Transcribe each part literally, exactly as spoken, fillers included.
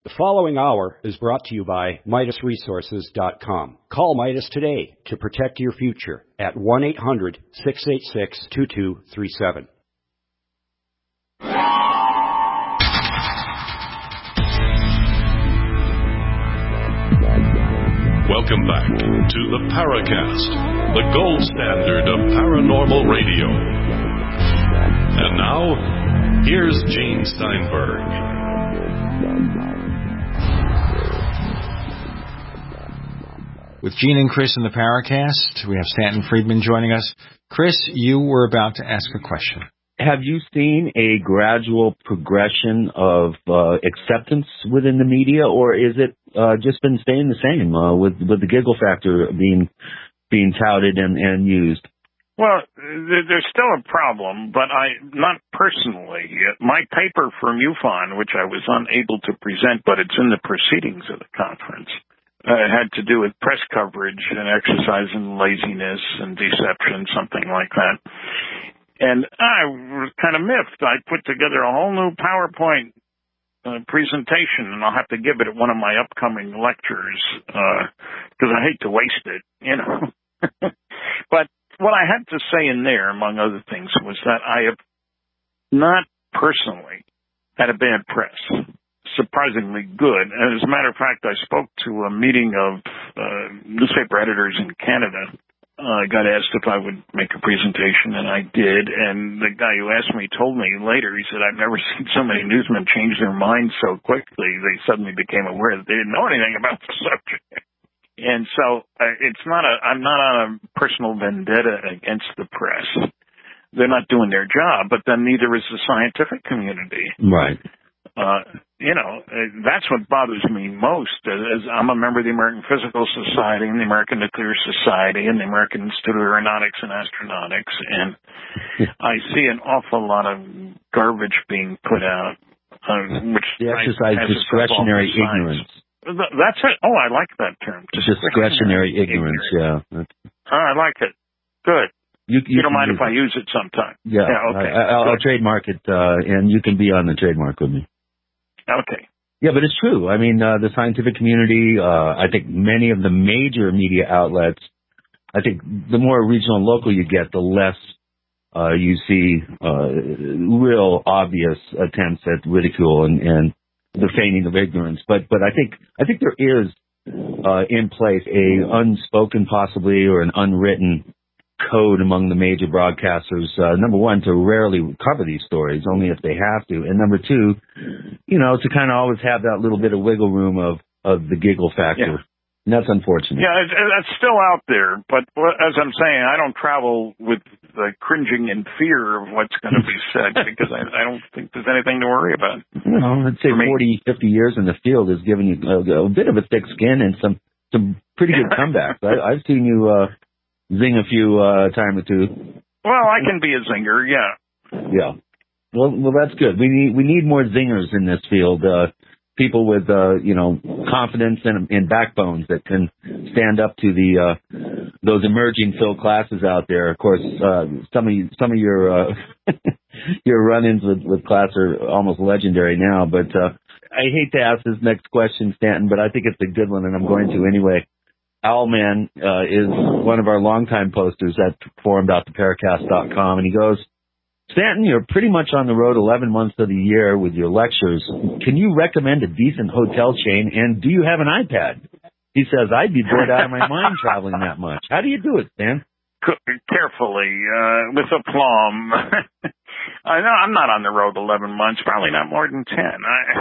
The following hour is brought to you by Midas Resources dot com. Call Midas today to protect your future at one eight hundred, six eight six, two two three seven. Welcome back to the Paracast, the gold standard of paranormal radio. And now, here's Gene Steinberg. With Gene and Chris in the Paracast, we have Stanton Friedman joining us. Chris, you were about to ask a question. Have you seen a gradual progression of uh, acceptance within the media, or is it uh, just been staying the same uh, with with the giggle factor being being touted and, and used? Well, there's still a problem, but I not personally. My paper for MUFON, which I was unable to present, but it's in the proceedings of the conference, uh, had to do with press coverage and exercise and laziness and deception, something like that. And I was kind of miffed. I put together a whole new PowerPoint uh, presentation, and I'll have to give it at one of my upcoming lectures because uh, I hate to waste it, you know. But what I had to say in there, among other things, was that I have not personally had a bad press. Surprisingly good. As a matter of fact, I spoke to a meeting of uh, newspaper editors in Canada. I uh, got asked if I would make a presentation, and I did. And the guy who asked me told me later, he said, I've never seen so many newsmen change their minds so quickly. They suddenly became aware that they didn't know anything about the subject. And so uh, it's not a, I'm not on a personal vendetta against the press. They're not doing their job, but then neither is the scientific community. Right. Uh, you know, that's what bothers me most. As I'm a member of the American Physical Society and the American Nuclear Society and the American Institute of Aeronautics and Astronautics, and I see an awful lot of garbage being put out, uh, which the exercise discretionary ignorance. That's it. Oh, I like that term. Discretionary, discretionary ignorance, ignorance. Yeah. Oh, I like it. Good. You, you, you don't mind if I use it sometime? Yeah. yeah okay. I, I'll, I'll trademark it, uh, and you can be on the trademark with me. Okay. Yeah, but it's true. I mean, uh, the scientific community, uh, I think many of the major media outlets, I think the more regional and local you get, the less uh, you see uh, real obvious attempts at ridicule and, and the feigning of ignorance. But but I think I think there is uh, in place a unspoken possibly or an unwritten code among the major broadcasters, uh, number one, to rarely cover these stories, only if they have to. And number two, you know, to kind of always have that little bit of wiggle room of, of the giggle factor. Yeah. And that's unfortunate. Yeah, it, it's still out there. But as I'm saying, I don't travel with the cringing and fear of what's going to be said because I, I don't think there's anything to worry about. You know, I'd say forty, fifty years in the field has given you a, a bit of a thick skin and some, some pretty good comebacks. I, I've seen you, uh, zing a few uh, time or two. Well, I can be a zinger, yeah. Yeah. Well, well, that's good. We need we need more zingers in this field. Uh, people with uh, you know confidence and, and backbones that can stand up to the uh, those emerging Phil classes out there. Of course, uh, some of you, some of your uh, your run-ins with with class are almost legendary now. But uh, I hate to ask this next question, Stanton, but I think it's a good one, and I'm going to anyway. Owlman uh, is one of our longtime posters at forum dot the paracast dot com, and he goes, Stanton, you're pretty much on the road eleven months of the year with your lectures. Can you recommend a decent hotel chain, and do you have an iPad? He says, I'd be bored out of my mind traveling that much. How do you do it, Stan? Carefully, uh, with aplomb. I know I'm not on the road eleven months, probably not more than ten.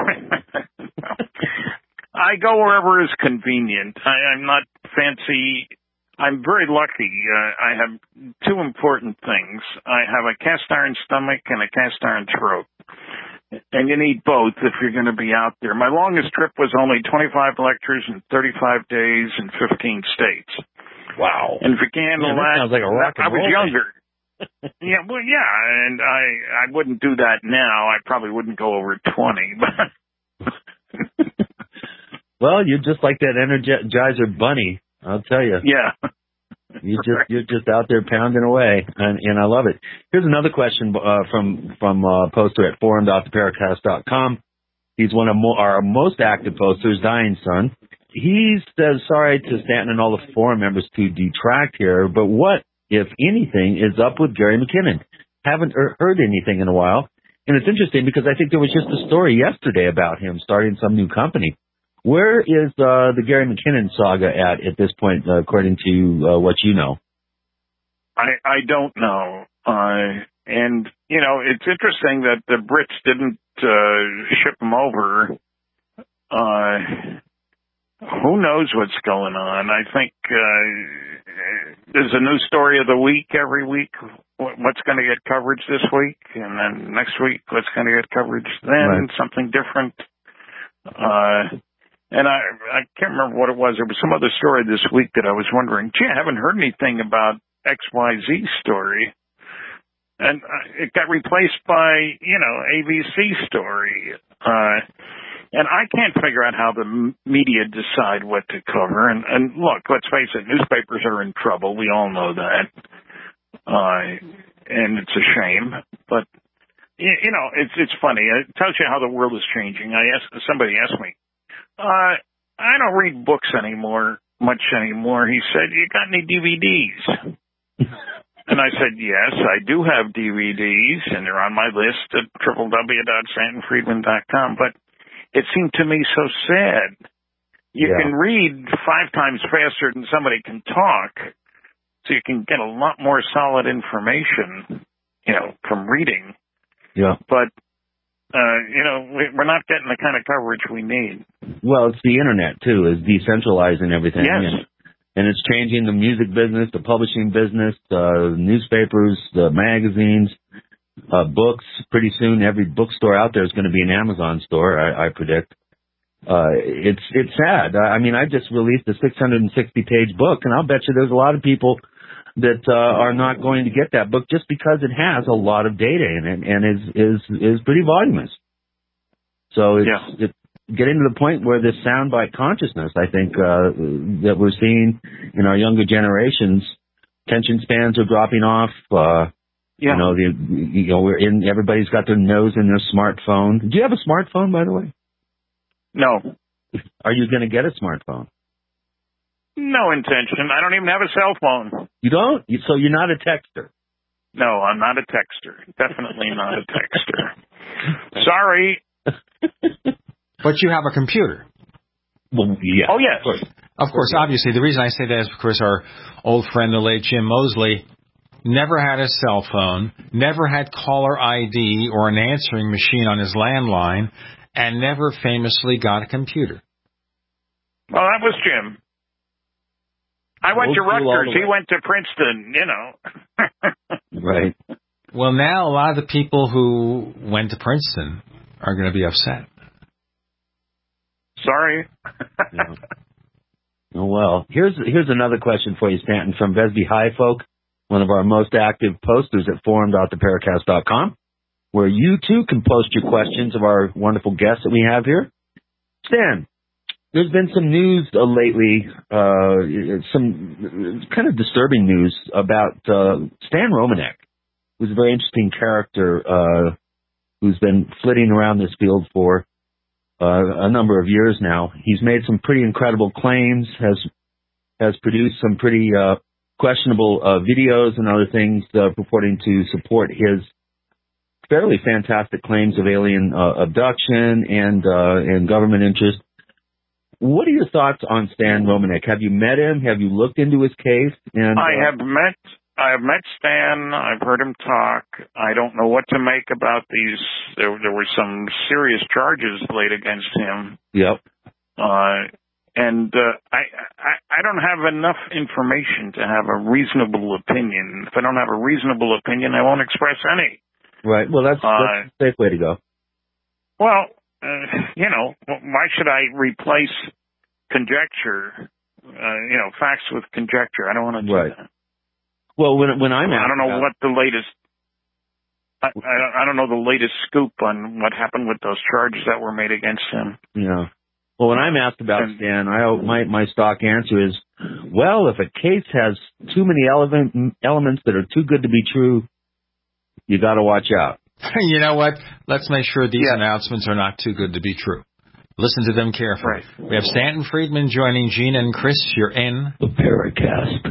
I, I go wherever is convenient. I, I'm not fancy. I'm very lucky. Uh, I have two important things. I have a cast iron stomach and a cast iron throat. And you need both if you're going to be out there. My longest trip was only twenty-five lectures in thirty-five days in fifteen states. Wow. And if you can handle yeah, that, that, sounds like a rock and I was roll younger. yeah, well, yeah, and I I wouldn't do that now. I probably wouldn't go over twenty. But well, you're just like that Energizer bunny, I'll tell you. Yeah. You just you're just out there pounding away, and, and I love it. Here's another question uh, from from uh, poster at forum dot the paracast dot com. He's one of mo- our most active posters, Dying Sun. He says, sorry to Stanton and all the forum members to detract here, but what, if anything, is up with Gary McKinnon? Haven't er- heard anything in a while. And it's interesting because I think there was just a story yesterday about him starting some new company. Where is uh, the Gary McKinnon saga at at this point, uh, according to uh, what you know? I, I don't know. Uh, and, you know, it's interesting that the Brits didn't uh, ship him over. Uh, who knows what's going on? I think uh, there's a new story of the week every week. What's going to get coverage this week? And then next week, what's going to get coverage then? Right. Something different. Uh, and I, I can't remember what it was. There was some other story this week that I was wondering, gee, I haven't heard anything about X Y Z story. And it got replaced by, you know, A B C story. Uh, and I can't figure out how the media decide what to cover. And, and look, let's face it, newspapers are in trouble. We all know that. Uh, and it's a shame. But, you, you know, it's it's funny. It tells you how the world is changing. I asked, somebody asked me, uh, I don't read books anymore, much anymore. He said, you got any D V Ds? And I said, yes, I do have D V Ds, and they're on my list at w w w dot stanton friedman dot com. But it seemed to me so sad. You yeah. can read five times faster than somebody can talk, so you can get a lot more solid information, you know, from reading. Yeah. But, uh, you know, we're not getting the kind of coverage we need. Well, it's the Internet, too, is decentralizing everything. Yes. And, and it's changing the music business, the publishing business, uh, newspapers, the magazines, uh, books. Pretty soon, every bookstore out there is going to be an Amazon store, I, I predict. Uh, it's it's sad. I mean, I just released a six hundred sixty page book, and I'll bet you there's a lot of people that uh, are not going to get that book just because it has a lot of data in it and is is is pretty voluminous. So it's, yeah. it's getting to the point where this soundbite consciousness, I think, uh, that we're seeing in our younger generations, attention spans are dropping off. Uh, yeah. You know, the, you know, we're in. Everybody's got their nose in their smartphone. Do you have a smartphone, by the way? No. Are you going to get a smartphone? No intention. I don't even have a cell phone. You don't? So you're not a texter? No, I'm not a texter. Definitely not a texter. Sorry. But you have a computer. Well, yeah. Oh, yes. Of course. Of course, obviously. The reason I say that is because our old friend, the late Jim Mosley, never had a cell phone, never had caller I D or an answering machine on his landline, and never famously got a computer. Well, that was Jim. I went to Rutgers. He went to Princeton, you know. Right. Well, now a lot of the people who went to Princeton are going to be upset. Sorry. Yeah. Oh, well, here's here's another question for you, Stanton, from Vesby High Folk, one of our most active posters at forum dot the paracast dot com, where you, too, can post your questions of our wonderful guests that we have here. Stan, there's been some news uh, lately, uh, some kind of disturbing news about uh, Stan Romanek, who's a very interesting character uh, who's been flitting around this field for uh, a number of years now. He's made some pretty incredible claims, has has produced some pretty uh, questionable uh, videos and other things uh, purporting to support his fairly fantastic claims of alien uh, abduction and uh, and government interest. What are your thoughts on Stan Romanek? Have you met him? Have you looked into his case? And I uh, have met I have met Stan. I've heard him talk. I don't know what to make about these. There, there were some serious charges laid against him. Yep. Uh, and uh, I, I I don't have enough information to have a reasonable opinion. If I don't have a reasonable opinion, I won't express any. Right. Well, that's, uh, that's a safe way to go. Well, uh, you know, why should I replace conjecture? Uh, you know, facts with conjecture. I don't want to do right. that. Well, when when I'm I don't know about, what the latest. I, I, I don't know the latest scoop on what happened with those charges that were made against him. Yeah. Well, when I'm asked about and, Stan, I my my stock answer is, well, if a case has too many element, elements that are too good to be true, you got to watch out. You know what? Let's make sure these yeah. announcements are not too good to be true. Listen to them carefully. Right. We have Stanton Friedman joining Gene and Chris. You're in The Paracast.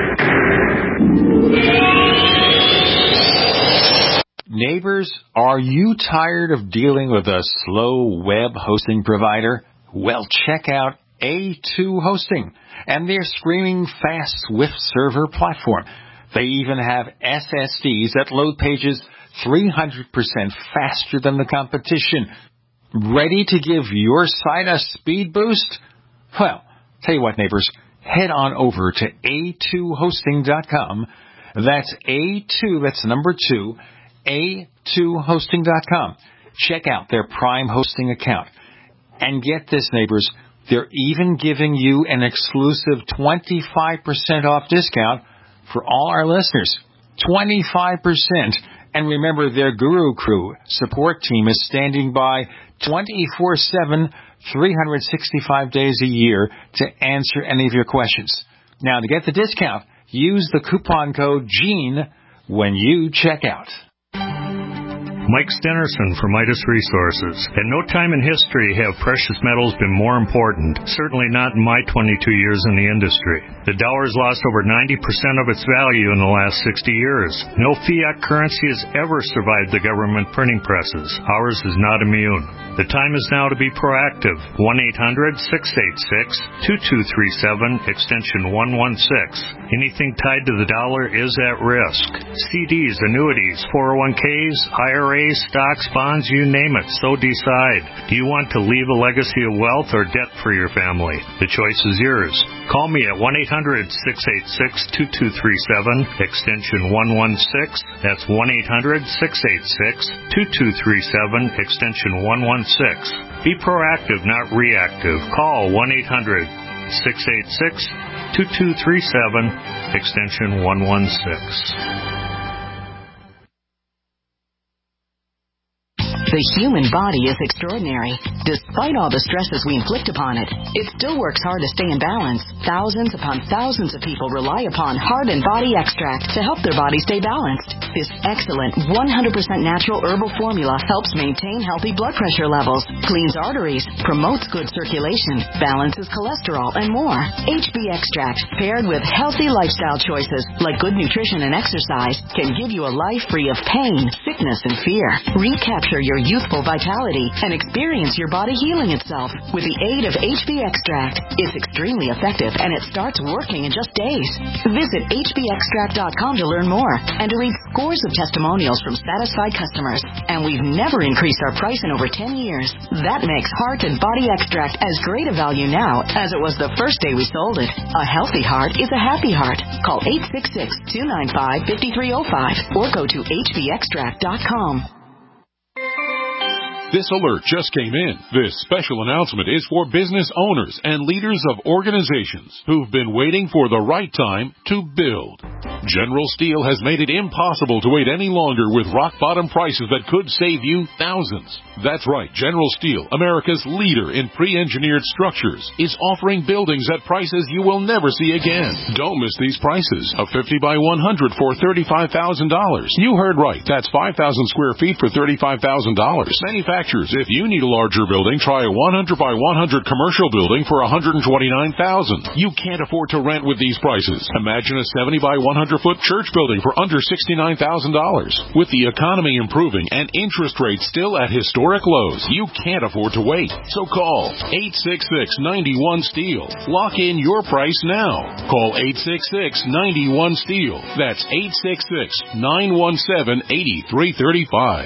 Neighbors, are you tired of dealing with a slow web hosting provider? Well, check out A two Hosting and their screaming fast Swift server platform. They even have S S Ds that load pages three hundred percent faster than the competition. Ready to give your site a speed boost? Well, tell you what, neighbors, head on over to A two hosting dot com. That's A two, that's number two, A two hosting dot com. Check out their Prime hosting account. And get this, neighbors, they're even giving you an exclusive twenty-five percent off discount for all our listeners. twenty-five percent. And remember, their Guru Crew support team is standing by twenty-four seven, three hundred sixty-five days a year to answer any of your questions. Now, to get the discount, use the coupon code GENE when you check out. Mike Stenerson for Midas Resources. At no time in history have precious metals been more important, certainly not in my twenty-two years in the industry. The dollar has lost over ninety percent of its value in the last sixty years. No fiat currency has ever survived the government printing presses. Ours is not immune. The time is now to be proactive. one eight hundred, six eight six, two two three seven, extension one one six. Anything tied to the dollar is at risk. C Ds, annuities, four oh one Ks, I R As, stocks, bonds, you name it, so decide. Do you want to leave a legacy of wealth or debt for your family? The choice is yours. Call me at one eight hundred, six eight six, two two three seven, extension one one six. That's one eight hundred, six eight six, two two three seven, extension one one six. Be proactive, not reactive. Call one eight hundred, six eight six, two two three seven, extension one one six. The human body is extraordinary. Despite all the stresses we inflict upon it, it still works hard to stay in balance. Thousands upon thousands of people rely upon Heart and Body Extract to help their body stay balanced. This excellent one hundred percent natural herbal formula helps maintain healthy blood pressure levels, cleans arteries, promotes good circulation, balances cholesterol, and more. H B Extract, paired with healthy lifestyle choices like good nutrition and exercise, can give you a life free of pain, sickness, and fear. Recapture your youthful vitality and experience your body healing itself with the aid of H B Extract. It's extremely effective and it starts working in just days. Visit H B extract dot com to learn more and to read scores of testimonials from satisfied customers. And we've never increased our price in over ten years. That makes Heart and Body Extract as great a value now as it was the first day we sold it. A healthy heart is a happy heart. Call eight six six, two nine five, five three zero five or go to H B extract dot com. This alert just came in. This special announcement is for business owners and leaders of organizations who've been waiting for the right time to build. General Steel has made it impossible to wait any longer with rock-bottom prices that could save you thousands. That's right, General Steel, America's leader in pre-engineered structures, is offering buildings at prices you will never see again. Don't miss these prices. A fifty by one hundred for thirty-five thousand dollars. You heard right. That's five thousand square feet for thirty-five thousand dollars. Manufacturers, if you need a larger building, try a one hundred by one hundred commercial building for one hundred twenty-nine thousand dollars. You can't afford to rent with these prices. Imagine a seventy by one hundred foot church building for under sixty-nine thousand dollars. With the economy improving and interest rates still at historic lows, you can't afford to wait. So call eight six six, nine one, STEEL. Lock in your price now. Call eight six six, nine one, STEEL. That's eight six six, nine one seven, eight three three five.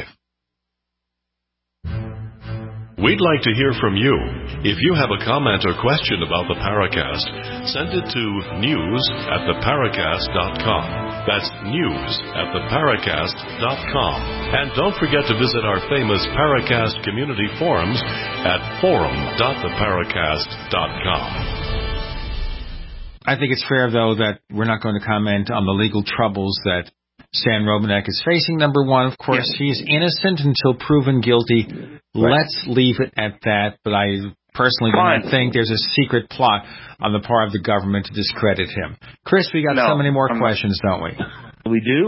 We'd like to hear from you. If you have a comment or question about the Paracast, send it to news at the paracast dot com. That's news at the paracast dot com. And don't forget to visit our famous Paracast community forums at forum dot the paracast dot com. I think it's fair, though, that we're not going to comment on the legal troubles that Stan Romanek is facing. Number one, of course, yes. He's innocent until proven guilty. Right. Let's leave it at that. But I personally do not think there's a secret plot on the part of the government to discredit him. Chris, we got no, so many more I'm questions, not. Don't we? We do.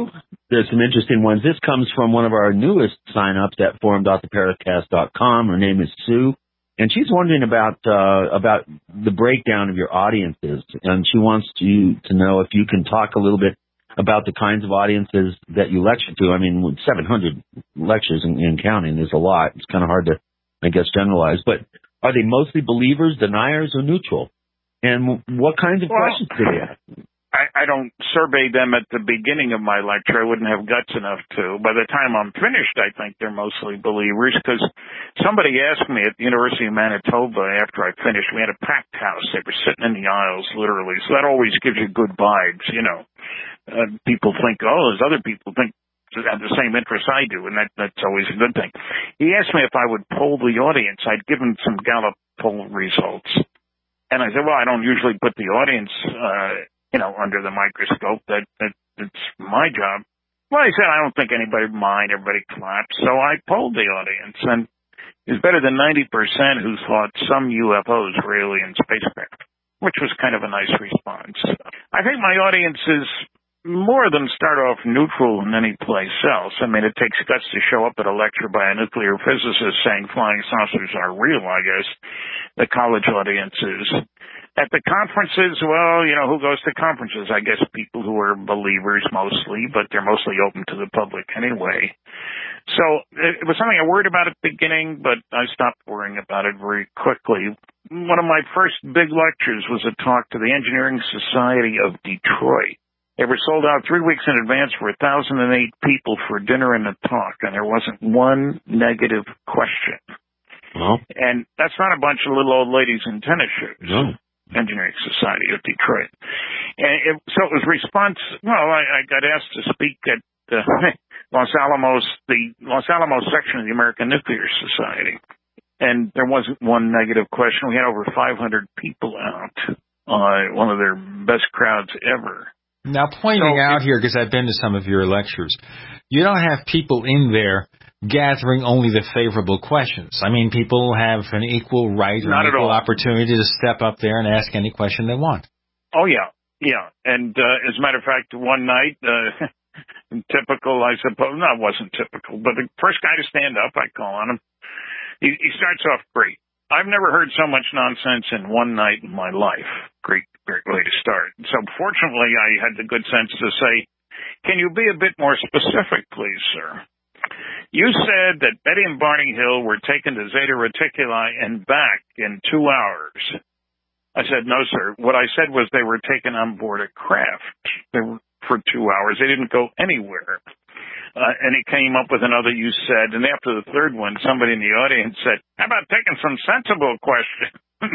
there's some interesting ones. This comes from one of our newest sign-ups at forum dot the paracast dot com. Her name is Sue, and she's wondering about uh, about the breakdown of your audiences, and she wants you to know if you can talk a little bit about the kinds of audiences that you lecture to. I mean, with seven hundred lectures and, and counting is a lot. It's kind of hard to, I guess, generalize. But are they mostly believers, deniers, or neutral? And what kinds of well, questions do they ask? I, I don't survey them at the beginning of my lecture. I wouldn't have guts enough to. By the time I'm finished, I think they're mostly believers, because somebody asked me at the University of Manitoba after I finished, we had a packed house. They were sitting in the aisles, literally. So that always gives you good vibes, you know. Uh, people think, oh, there's other people think have the same interests I do, and that, that's always a good thing. He asked me if I would poll the audience. I'd given some Gallup poll results. And I said, well, I don't usually put the audience, uh, you know, under the microscope. That, that it's my job. Well, he said, I don't think anybody would mind. Everybody clapped. So I polled the audience, and it was better than ninety percent who thought some U F Os were alien spacecraft, which was kind of a nice response. I think my audience is more than start off neutral than any place else. I mean, it takes guts to show up at a lecture by a nuclear physicist saying flying saucers are real, I guess. The college audiences. At the conferences, well, you know, who goes to conferences? I guess people who are believers mostly, but they're mostly open to the public anyway. So it was something I worried about at the beginning, but I stopped worrying about it very quickly. One of my first big lectures was a talk to the Engineering Society of Detroit. They were sold out three weeks in advance for one thousand eight people for dinner and a talk, and there wasn't one negative question. Well, and that's not a bunch of little old ladies in tennis shoes. No. Engineering Society of Detroit. And it, so it was response, well, I, I got asked to speak at uh, Los Alamos, the Los Alamos section of the American Nuclear Society. And there wasn't one negative question. We had over five hundred people out, uh, one of their best crowds ever. Now, pointing so out it, here, because I've been to some of your lectures, you don't have people in there gathering only the favorable questions. I mean, people have an equal right or an equal opportunity to step up there and ask any question they want. Oh, yeah. Yeah. And uh, as a matter of fact, one night, uh, typical, I suppose, no, it wasn't typical, but the first guy to stand up, I call on him, he, he starts off great. I've never heard so much nonsense in one night in my life. Great, great way to start. So fortunately, I had the good sense to say, can you be a bit more specific, please, sir? You said that Betty and Barney Hill were taken to Zeta Reticuli and back in two hours. I said, no, sir. What I said was they were taken on board a craft they were, for two hours. They didn't go anywhere. Uh, and he came up with another you said. And after the third one, somebody in the audience said, how about taking some sensible questions?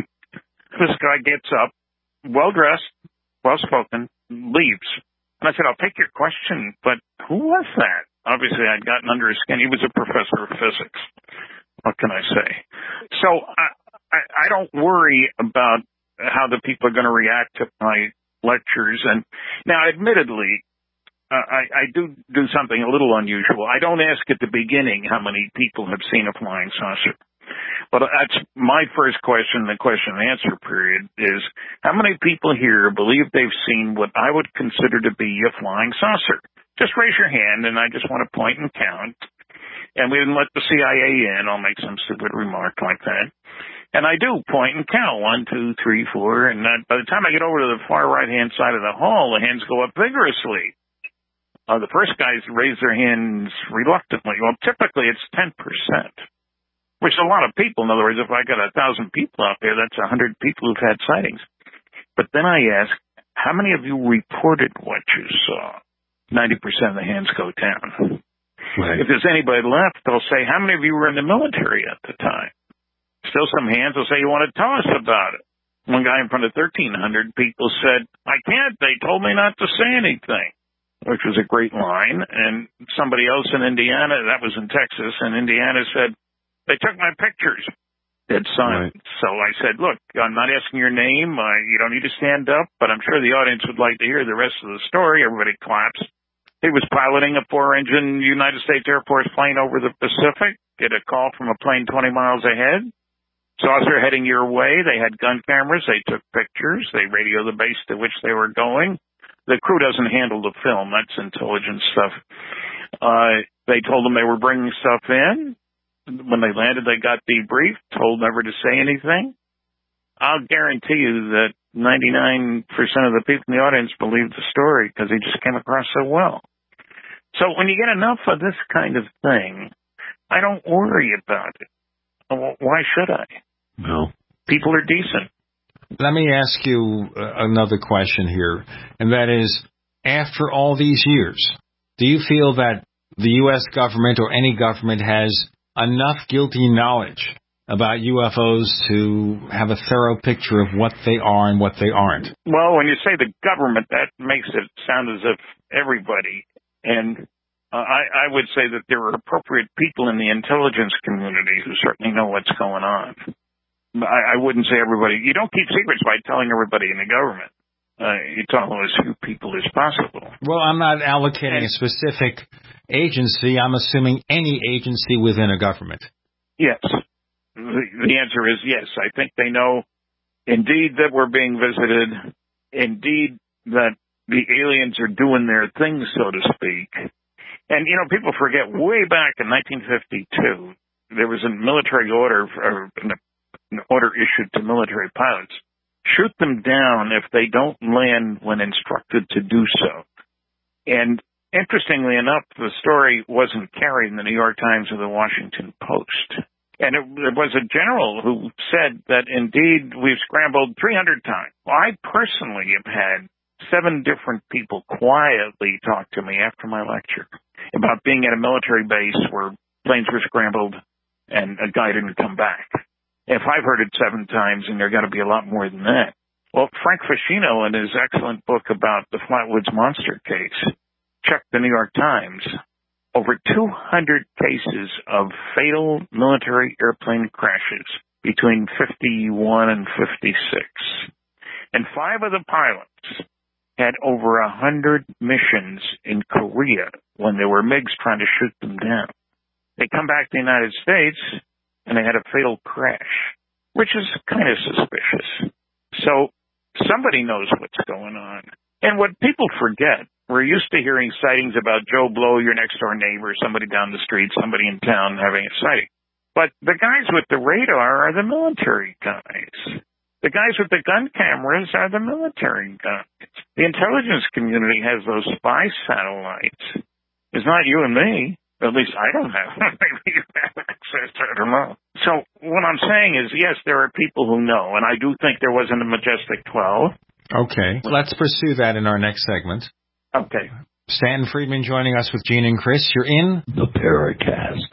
This guy gets up, well-dressed, well-spoken, leaves. And I said, I'll take your question, but who was that? Obviously, I'd gotten under his skin. He was a professor of physics. What can I say? So I, I, I don't worry about how the people are going to react to my lectures. And now, admittedly, uh, I, I do do something a little unusual. I don't ask at the beginning how many people have seen a flying saucer. But that's my first question, the question and answer period is, how many people here believe they've seen what I would consider to be a flying saucer? Just raise your hand, and I just want to point and count. And we didn't let the C I A in. I'll make some stupid remark like that. And I do point and count. One, two, three, four. And that, by the time I get over to the far right-hand side of the hall, the hands go up vigorously. Uh, the first guys raise their hands reluctantly. Well, typically it's ten percent, which is a lot of people. In other words, if I got a thousand people out there, that's a hundred people who've had sightings. But then I ask, how many of you reported what you saw? ninety percent of the hands go down. Right. If there's anybody left, they'll say, how many of you were in the military at the time? Still some hands will say, you want to tell us about it? One guy in front of thirteen hundred people said, I can't. They told me not to say anything, which was a great line. And somebody else in Indiana, that was in Texas, and Indiana said, they took my pictures. Dead silent. Right. So I said, look, I'm not asking your name. Uh, you don't need to stand up, but I'm sure the audience would like to hear the rest of the story. Everybody claps. He was piloting a four-engine United States Air Force plane over the Pacific. Get a call from a plane twenty miles ahead. Saucer heading your way. They had gun cameras. They took pictures. They radioed the base to which they were going. the crew doesn't handle the film. That's intelligence stuff. Uh, they told them they were bringing stuff in. When they landed, they got debriefed, told never to say anything. I'll guarantee you that ninety-nine percent of the people in the audience believed the story because he just came across so well. So when you get enough of this kind of thing, I don't worry about it. Why should I? No. People are decent. Let me ask you another question here, and that is, after all these years, do you feel that the U S government or any government has enough guilty knowledge about U F Os to have a thorough picture of what they are and what they aren't? Well, when you say the government, that makes it sound as if everybody, and uh, I, I would say that there are appropriate people in the intelligence community who certainly know what's going on. I, I wouldn't say everybody. You don't keep secrets by telling everybody in the government. Uh, you tell as few people as possible. Well, I'm not allocating and, a specific agency. I'm assuming any agency within a government. Yes. The, the answer is yes. I think they know, indeed, that we're being visited, indeed, that the aliens are doing their thing, so to speak. And, you know, people forget way back in nineteen fifty-two, there was a military order, or an order issued to military pilots. Shoot them down if they don't land when instructed to do so. And interestingly enough, the story wasn't carried in the New York Times or the Washington Post. And it, it was a general who said that, indeed, we've scrambled three hundred times. Well, I personally have had seven different people quietly talk to me after my lecture about being at a military base where planes were scrambled and a guy didn't come back. If I've heard it seven times, and there got to be a lot more than that. Well, Frank Ficino, in his excellent book about the Flatwoods Monster case, checked the New York Times. Over two hundred cases of fatal military airplane crashes between fifty-one and fifty-six. And five of the pilots had over a hundred missions in Korea when there were MiGs trying to shoot them down. They come back to the United States, and they had a fatal crash, which is kind of suspicious. So somebody knows what's going on. And what people forget, we're used to hearing sightings about Joe Blow, your next-door neighbor, somebody down the street, somebody in town having a sighting. But the guys with the radar are the military guys. The guys with the gun cameras are the military guys. The intelligence community has those spy satellites. It's not you and me. At least I don't have. Maybe you have access to it, I don't know. So what I'm saying is, yes, there are people who know, and I do think there wasn't a Majestic twelve. Okay. Let's pursue that in our next segment. Okay. Stanton Friedman joining us with Gene and Chris. You're in the Paracast.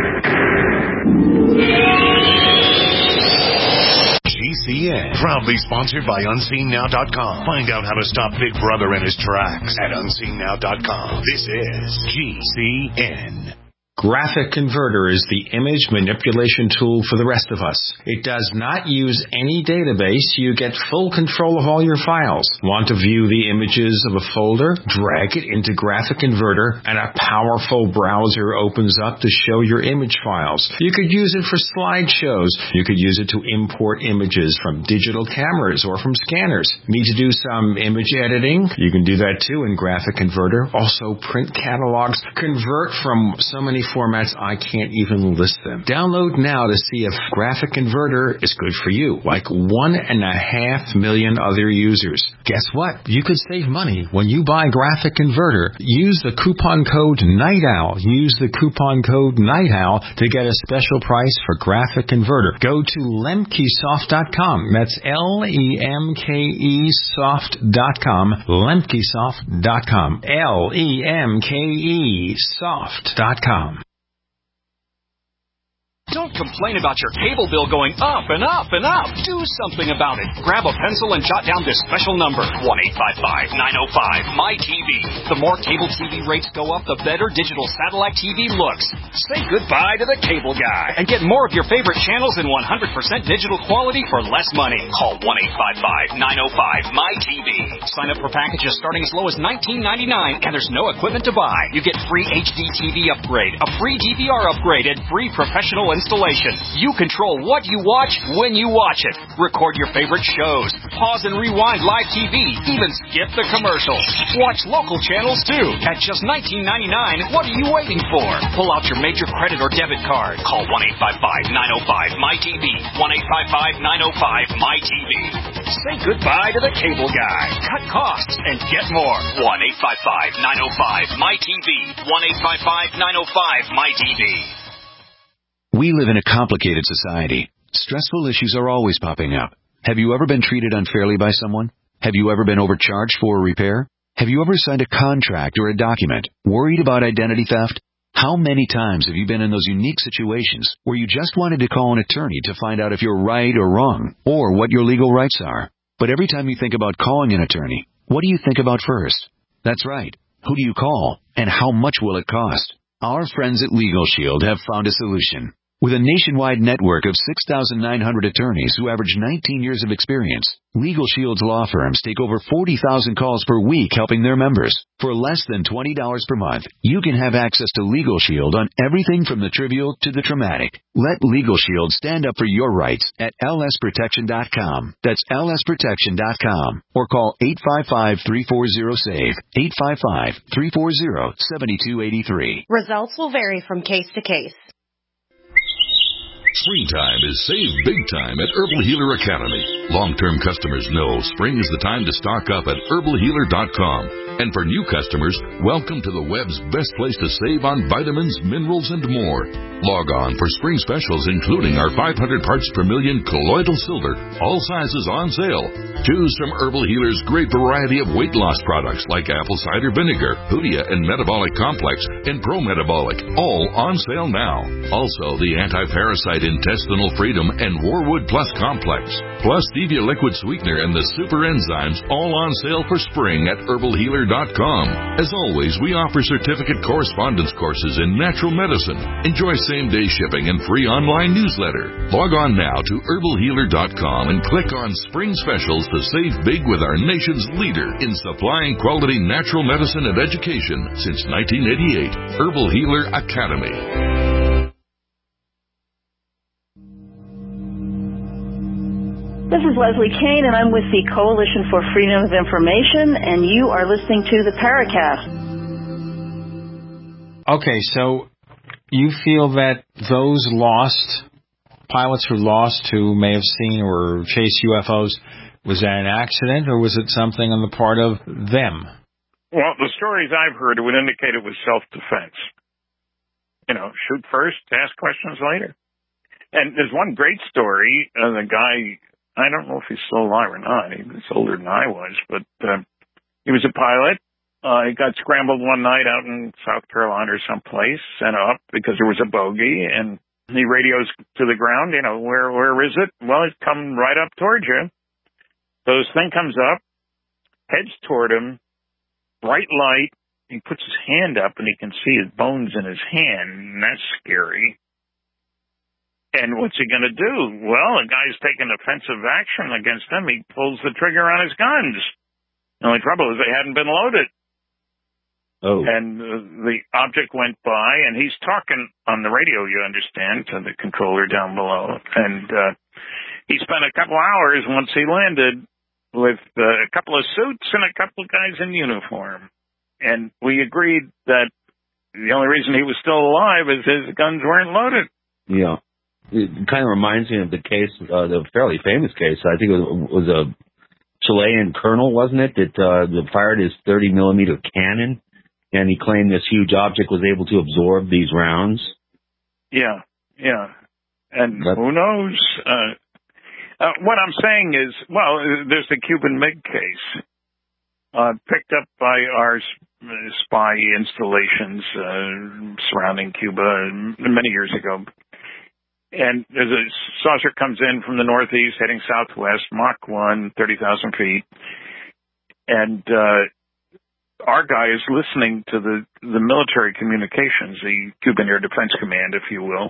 G C N, proudly sponsored by Unseen Now dot com. Find out how to stop Big Brother in his tracks at Unseen Now dot com. This is G C N. Graphic Converter is the image manipulation tool for the rest of us. It does not use any database. You get full control of all your files. Want to view the images of a folder? Drag it into Graphic Converter, and a powerful browser opens up to show your image files. You could use it for slideshows. You could use it to import images from digital cameras or from scanners. Need to do some image editing? You can do that too in Graphic Converter. Also print catalogs. Convert from so many formats I can't even list them. Download now to see if Graphic Converter is good for you, like one and a half million other users. Guess what? You could save money when you buy Graphic Converter. Use the coupon code NIGHTOWL. Use the coupon code NIGHTOWL to get a special price for Graphic Converter. Go to lemkesoft dot com. That's L E M K E soft dot com. lemkesoft dot com. L E M K E soft dot com. Don't complain about your cable bill going up and up and up. Do something about it. Grab a pencil and jot down this special number, one eight five five, nine oh five, M Y T V. The more cable T V rates go up, the better digital satellite T V looks. Say goodbye to the cable guy and get more of your favorite channels in one hundred percent digital quality for less money. Call one eight five five, nine oh five, M Y T V. Sign up for packages starting as low as nineteen ninety-nine, and there's no equipment to buy. You get free H D T V upgrade, a free D V R upgrade, and free professional installation. installation. You control what you watch when you watch it. Record your favorite shows. Pause and rewind live T V. Even skip the commercials. Watch local channels too. At just nineteen ninety-nine dollars, what are you waiting for? Pull out your major credit or debit card. Call one eight five five, nine oh five, M Y T V. one eight five five, nine oh five, M Y T V. Say goodbye to the cable guy. Cut costs and get more. one eight five five, nine oh five, M Y T V. one eight five five, nine oh five, M Y T V. We live in a complicated society. Stressful issues are always popping up. Have you ever been treated unfairly by someone? Have you ever been overcharged for a repair? Have you ever signed a contract or a document worried about identity theft? How many times have you been in those unique situations where you just wanted to call an attorney to find out if you're right or wrong, or what your legal rights are? But every time you think about calling an attorney, what do you think about first? That's right. Who do you call, and how much will it cost? Our friends at Legal Shield have found a solution. With a nationwide network of six thousand nine hundred attorneys who average nineteen years of experience, Legal Shield's law firms take over forty thousand calls per week helping their members. For less than twenty dollars per month, you can have access to Legal Shield on everything from the trivial to the traumatic. Let Legal Shield stand up for your rights at L S protection dot com. That's L S protection dot com. Or call eight five five, three four zero, S A V E, eight five five, three four zero, seven two eight three. Results will vary from case to case. Springtime is save big time at Herbal Healer Academy. Long-term customers know spring is the time to stock up at herbal healer dot com. And for new customers, welcome to the web's best place to save on vitamins, minerals, and more. Log on for spring specials, including our five hundred parts per million colloidal silver, all sizes on sale. Choose from Herbal Healer's great variety of weight loss products like apple cider vinegar, Hoodia and Metabolic Complex, and Pro Metabolic, all on sale now. Also, the anti-parasite Intestinal Freedom and Warwood Plus Complex, plus Stevia Liquid Sweetener and the Super Enzymes, all on sale for spring at herbal healer dot com. As always, we offer certificate correspondence courses in natural medicine. Enjoy same-day shipping and free online newsletter. Log on now to herbal healer dot com and click on Spring Specials to save big with our nation's leader in supplying quality natural medicine and education since nineteen eighty-eight. Herbal Healer Academy. This is Leslie Kane, and I'm with the Coalition for Freedom of Information, and you are listening to the Paracast. Okay, so you feel that those lost, pilots who lost, who may have seen or chased U F Os, was that an accident, or was it something on the part of them? Well, the stories I've heard would indicate it was self-defense. You know, shoot first, ask questions later. And there's one great story, uh, the guy... I don't know if he's still alive or not. He was older than I was, but uh, he was a pilot. Uh, he got scrambled one night out in South Carolina or someplace, sent up because there was a bogey, and he radios to the ground, you know, where where is it? Well, it's coming right up towards you. So this thing comes up, heads toward him, bright light. He puts his hand up, and he can see his bones in his hand, and that's scary. And what's he going to do? Well, the guy's taking offensive action against him. He pulls the trigger on his guns. The only trouble is they hadn't been loaded. Oh. And uh, the object went by, and he's talking on the radio, you understand, to the controller down below. And uh, he spent a couple hours once he landed with uh, a couple of suits and a couple of guys in uniform. And we agreed that the only reason he was still alive is his guns weren't loaded. Yeah. It kind of reminds me of the case, uh, the fairly famous case. I think it was, was a Chilean colonel, wasn't it, that uh, that fired his thirty millimeter cannon, and he claimed this huge object was able to absorb these rounds. Yeah, yeah. And That's... who knows? Uh, uh, what I'm saying is, well, there's the Cuban MiG case, uh, picked up by our spy installations uh, surrounding Cuba many years ago. And there's a saucer comes in from the northeast heading southwest, Mach one, thirty thousand feet. And uh, our guy is listening to the, the military communications, the Cuban Air Defense Command, if you will.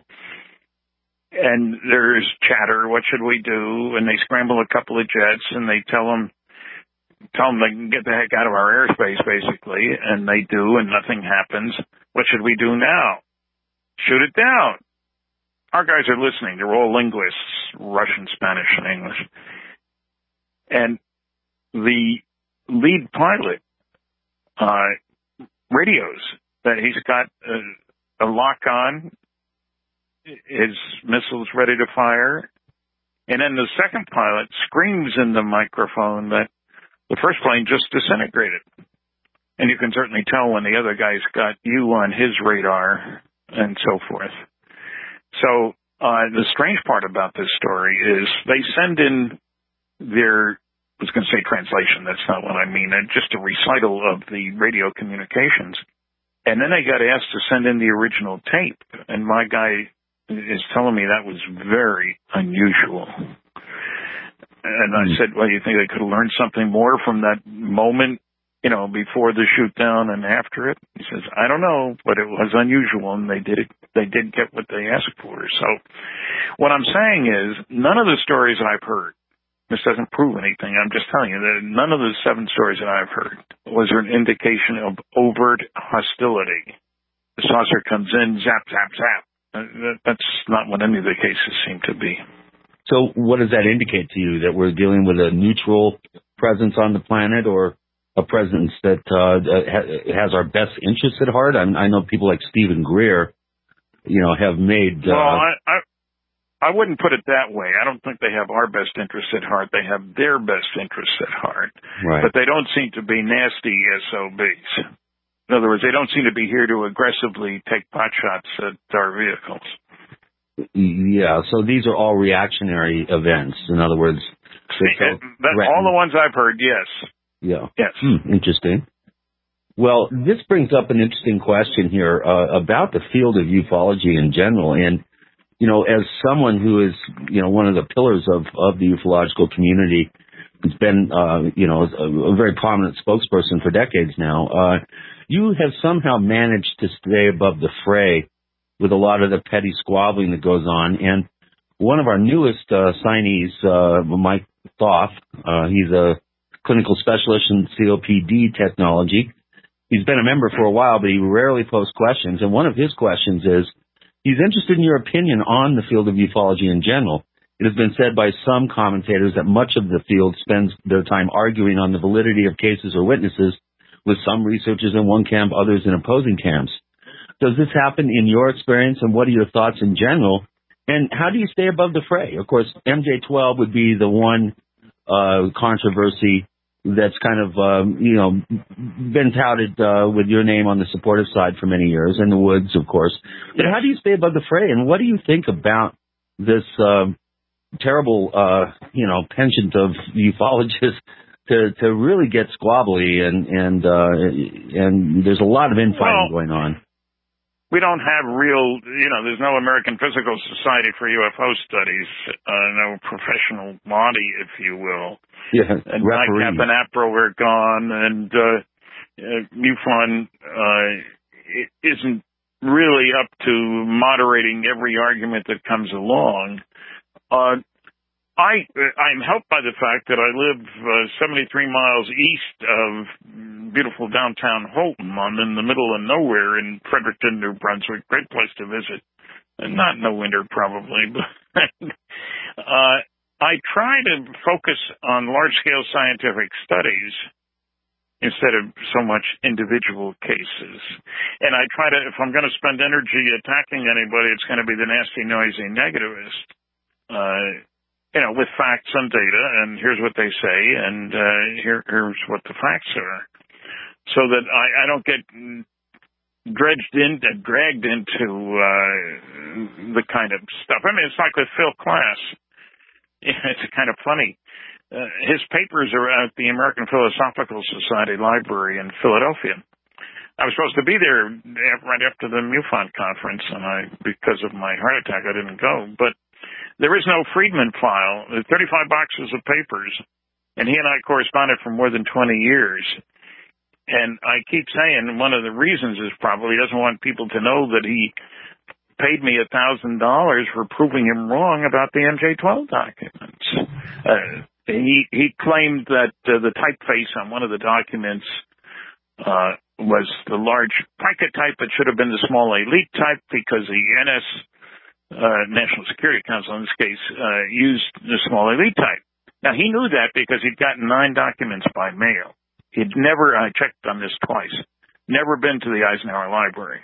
And there's chatter, what should we do? And they scramble a couple of jets, and they tell them, tell them they can get the heck out of our airspace, basically. And they do, and nothing happens. What should we do now? Shoot it down. our guys are listening. They're all linguists, Russian, Spanish, and English. And the lead pilot uh, radios that he's got a, a lock on, his missile's ready to fire. And then the second pilot screams in the microphone that the first plane just disintegrated. And you can certainly tell when the other guy's got you on his radar and so forth. So uh, the strange part about this story is they send in their, I was going to say translation, that's not what I mean, just a recital of the radio communications. And then they got asked to send in the original tape. And my guy is telling me that was very unusual. And I said, well, you think they could have learned something more from that moment, you know, before the shoot down and after it? He says, I don't know, but it was unusual, and they did they did get what they asked for. So what I'm saying is none of the stories I've heard, this doesn't prove anything, I'm just telling you that none of the seven stories that I've heard was there an indication of overt hostility. The saucer comes in, zap, zap, zap. That's not what any of the cases seem to be. So what does that indicate to you? That we're dealing with a neutral presence on the planet, or a presence that uh, has our best interests at heart? I, I know people like Stephen Greer, you know, have made... Uh, well, I, I, I wouldn't put it that way. I don't think they have our best interests at heart. They have their best interests at heart. Right. But they don't seem to be nasty S O Bs. In other words, they don't seem to be here to aggressively take pot shots at our vehicles. Yeah, so these are all reactionary events. In other words, that, all the ones I've heard, yes. Yeah. Yes. Hmm, interesting. Well, this brings up an interesting question here uh, about the field of ufology in general. And, you know, as someone who is, you know, one of the pillars of, of the ufological community, who's been, uh, you know, a, a very prominent spokesperson for decades now, uh, you have somehow managed to stay above the fray with a lot of the petty squabbling that goes on. And one of our newest uh, signees, uh, Mike Thoth, uh, he's a clinical specialist in C O P D technology. He's been a member for a while, but he rarely posts questions. And one of his questions is, he's interested in your opinion on the field of ufology in general. It has been said by some commentators that much of the field spends their time arguing on the validity of cases or witnesses, with some researchers in one camp, others in opposing camps. Does this happen in your experience, and what are your thoughts in general? And how do you stay above the fray? Of course, M J twelve would be the one uh, controversy that's kind of, um, you know, been touted uh, with your name on the supportive side for many years, and the Woods, of course. But how do you stay above the fray, and what do you think about this uh, terrible, uh, you know, penchant of ufologists to to really get squabbly, and and uh, and there's a lot of infighting well, going on. We don't have real, you know, there's no American Physical Society for U F O studies, uh, no professional body, if you will. Yeah, and NICAP and APRO are gone, and uh, uh, MUFON uh, it isn't really up to moderating every argument that comes along. Uh, I, I'm helped by the fact that I live uh, seventy-three miles east of beautiful downtown Holton. I'm in the middle of nowhere in Fredericton, New Brunswick. Great place to visit. And not no winter, probably. But uh, I try to focus on large-scale scientific studies instead of so much individual cases. And I try to, if I'm going to spend energy attacking anybody, it's going to be the nasty, noisy negativist. Uh, you know, with facts and data, and here's what they say, and uh, here, here's what the facts are, so that I, I don't get dredged in, uh, dragged into uh, the kind of stuff. I mean, it's like with Phil Klass. It's kind of funny. Uh, his papers are at the American Philosophical Society Library in Philadelphia. I was supposed to be there right after the MUFON conference, and I, because of my heart attack, I didn't go. But there is no Friedman file. There's thirty-five boxes of papers, and he and I corresponded for more than twenty years. And I keep saying one of the reasons is probably he doesn't want people to know that he paid me a thousand dollars for proving him wrong about the M J twelve documents. Uh, he he claimed that uh, the typeface on one of the documents uh, was the large Pica type. It should have been the small elite type because the N S uh, National Security Council in this case, uh, used the small elite type. Now, he knew that because he'd gotten nine documents by mail. He'd never, I checked on this twice, never been to the Eisenhower Library.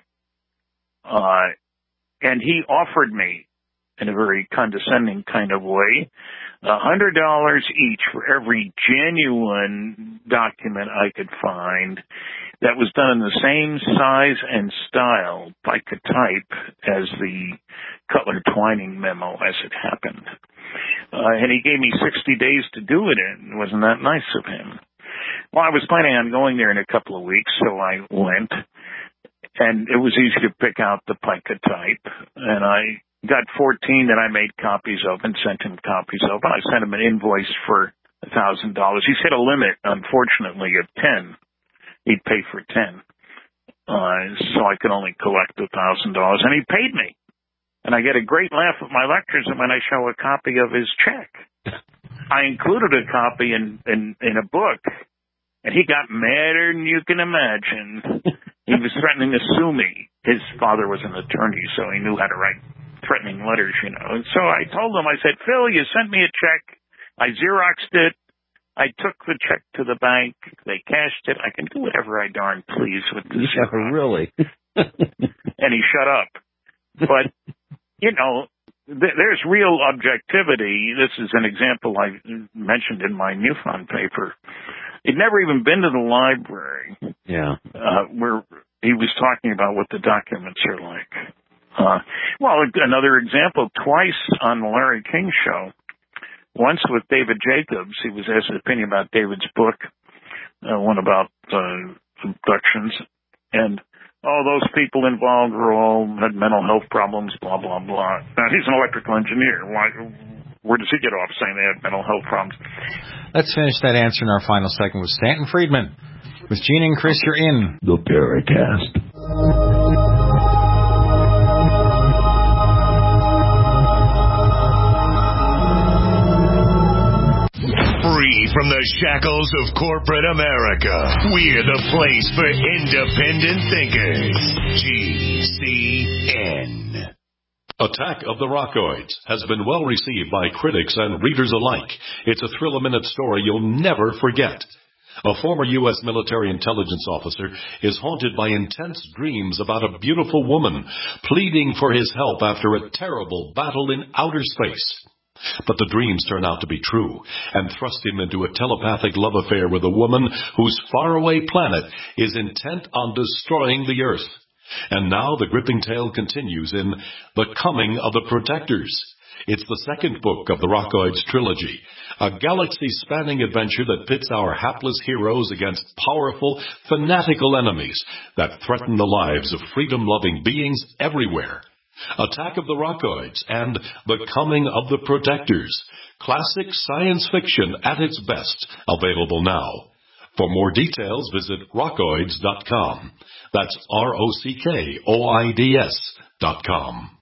Uh, and he offered me, in a very condescending kind of way, a hundred dollars each for every genuine document I could find that was done in the same size and style, Pica type, as the Cutler Twining memo as it happened. Uh, and he gave me sixty days to do it in. Wasn't that nice of him? Well, I was planning on going there in a couple of weeks, so I went. And it was easy to pick out the Pica type. And I got fourteen that I made copies of and sent him copies of. I sent him an invoice for one thousand dollars. He set a limit, unfortunately, of ten. He'd pay for ten. Uh, so I could only collect one thousand dollars. And he paid me. And I get a great laugh at my lectures when I show a copy of his check. I included a copy in, in, in a book. And he got madder than you can imagine. He was threatening to sue me. His father was an attorney, so he knew how to write threatening letters, you know. And so I told him, I said, Phil, you sent me a check. I Xeroxed it. I took the check to the bank. They cashed it. I can do whatever I darn please with this. Yeah, really? And he shut up. But, you know, th- there's real objectivity. This is an example I mentioned in my MUFON paper. He'd never even been to the library. Yeah. Uh, where he was talking about what the documents are like. Uh, well, another example, twice on the Larry King show, once with David Jacobs. He was asked his opinion about David's book, uh, one about uh, abductions. And all those people involved were all had mental health problems, blah, blah, blah. Now, he's an electrical engineer. Why, where does he get off saying they had mental health problems? Let's finish that answer in our final segment with Stanton Friedman. With Gene and Chris, you're in the Paracast. Free from the shackles of corporate America, we're the place for independent thinkers. G C N. Attack of the Rockoids has been well received by critics and readers alike. It's a thrill-a-minute story you'll never forget. A former U S military intelligence officer is haunted by intense dreams about a beautiful woman pleading for his help after a terrible battle in outer space. But the dreams turn out to be true and thrust him into a telepathic love affair with a woman whose faraway planet is intent on destroying the Earth. And now the gripping tale continues in The Coming of the Protectors. It's the second book of the Rockoids trilogy, a galaxy-spanning adventure that pits our hapless heroes against powerful, fanatical enemies that threaten the lives of freedom-loving beings everywhere. Attack of the Rockoids and The Coming of the Protectors. Classic science fiction at its best. Available now. For more details, visit rockoids dot com. That's R O C K O I D S dot com.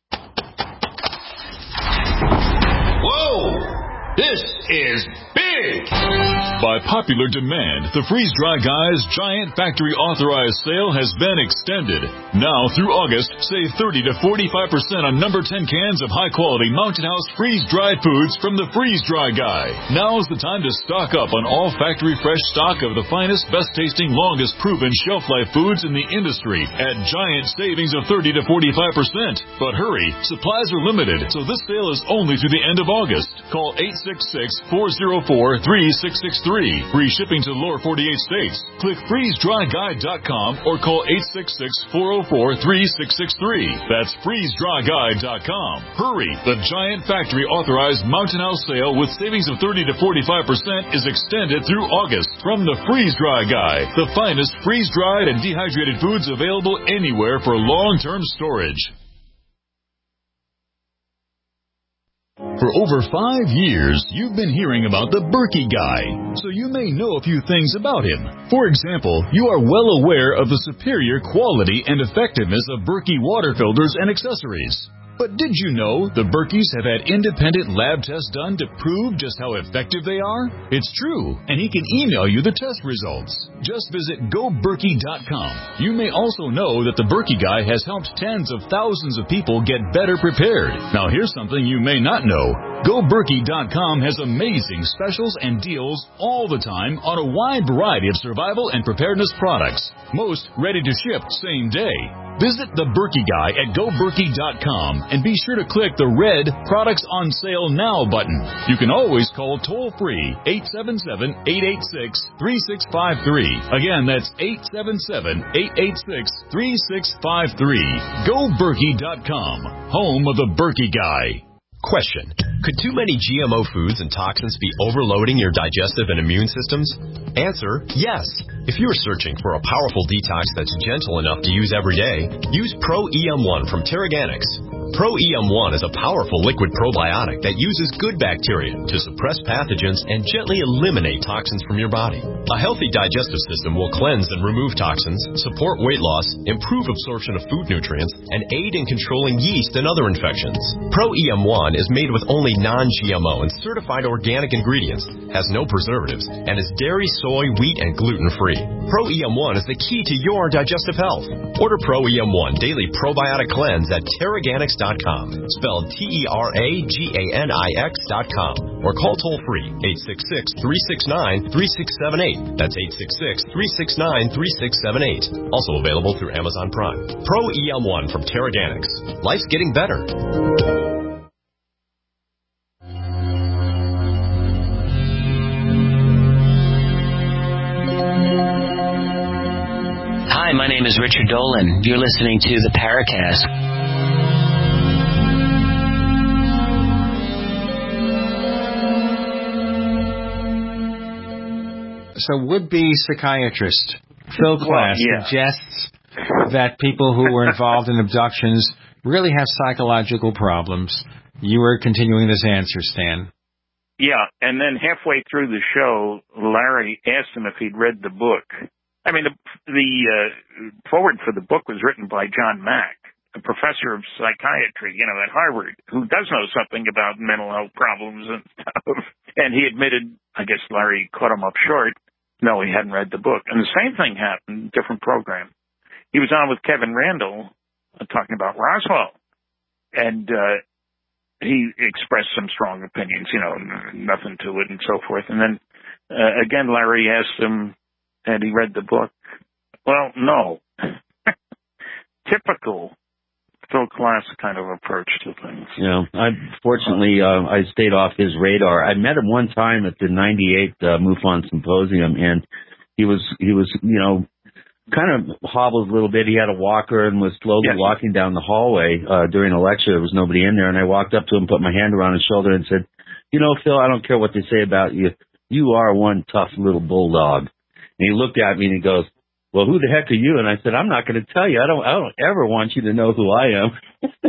Whoa! This is big! By popular demand, the Freeze Dry Guys Giant Factory Authorized Sale has been extended. Now through August, save thirty to forty-five percent on number ten cans of high-quality Mountain House freeze-dried foods from the Freeze Dry Guy. Now's the time to stock up on all factory fresh stock of the finest, best-tasting, longest-proven shelf-life foods in the industry at giant savings of thirty to forty-five percent. But hurry, supplies are limited, so this sale is only through the end of August. Call eight six six, four oh four, three six six three. Free shipping to the lower forty-eight states. Click freeze dry guide dot com or call eight six six, four oh four, three six six three. That's freeze dry guide dot com. Hurry! The Giant Factory Authorized Mountain House Sale with savings of thirty to forty-five percent is extended through August from the Freeze Dry Guy, the finest freeze-dried and dehydrated foods available anywhere for long-term storage. For over five years, you've been hearing about the Berkey Guy, so you may know a few things about him. For example, you are well aware of the superior quality and effectiveness of Berkey water filters and accessories. But did you know the Berkeys have had independent lab tests done to prove just how effective they are? It's true, and he can email you the test results. Just visit go berkey dot com. You may also know that the Berkey Guy has helped tens of thousands of people get better prepared. Now here's something you may not know. go berkey dot com has amazing specials and deals all the time on a wide variety of survival and preparedness products, most ready to ship same day. Visit the Berkey Guy at go berkey dot com and be sure to click the red Products on Sale Now button. You can always call toll-free eight seven seven, eight eight six, three six five three. Again, that's eight seven seven, eight eight six, three six five three. go berkey dot com, home of the Berkey Guy. Question. Could too many G M O foods and toxins be overloading your digestive and immune systems? Answer, yes. If you're searching for a powerful detox that's gentle enough to use every day, use Pro E M one from Terraganics. Pro E M one is a powerful liquid probiotic that uses good bacteria to suppress pathogens and gently eliminate toxins from your body. A healthy digestive system will cleanse and remove toxins, support weight loss, improve absorption of food nutrients, and aid in controlling yeast and other infections. Pro E M one is made with only non-G M O and certified organic ingredients, has no preservatives, and is dairy, soy, wheat, and gluten-free. Pro E M one is the key to your digestive health. Order Pro E M one Daily Probiotic Cleanse at Terraganics dot com, spelled T E R A G A N I X dot com, or call toll-free eight six six, three six nine, three six seven eight. That's eight six six, three six nine, three six seven eight. Also available through Amazon Prime. Pro E M one from Terraganics. Life's getting better. Hi, my name is Richard Dolan. You're listening to the Paracast. So would-be psychiatrist Phil Klass well, yeah. suggests that people who were involved in abductions really have psychological problems. You were continuing this answer, Stan. Yeah, and then halfway through the show, Larry asked him if he'd read the book. I mean, the, the uh, foreword for the book was written by John Mack, a professor of psychiatry, you know, at Harvard, who does know something about mental health problems and stuff. And he admitted, I guess Larry caught him up short, no, he hadn't read the book. And the same thing happened, different program. He was on with Kevin Randall uh, talking about Roswell. And uh, he expressed some strong opinions, you know, nothing to it and so forth. And then, uh, again, Larry asked him, had he read the book? Well, no. Typical Phil Klass kind of approach to things. Yeah, I fortunately uh, I stayed off his radar. I met him one time at the ninety-eight uh, MUFON Symposium, and he was he was you know kind of hobbled a little bit. He had a walker and was slowly yes. walking down the hallway uh, during a lecture. There was nobody in there, and I walked up to him, put my hand around his shoulder, and said, "You know, Phil, I don't care what they say about you. You are one tough little bulldog." And he looked at me and he goes, "Well, who the heck are you?" And I said, "I'm not going to tell you. I don't. I don't ever want you to know who I am."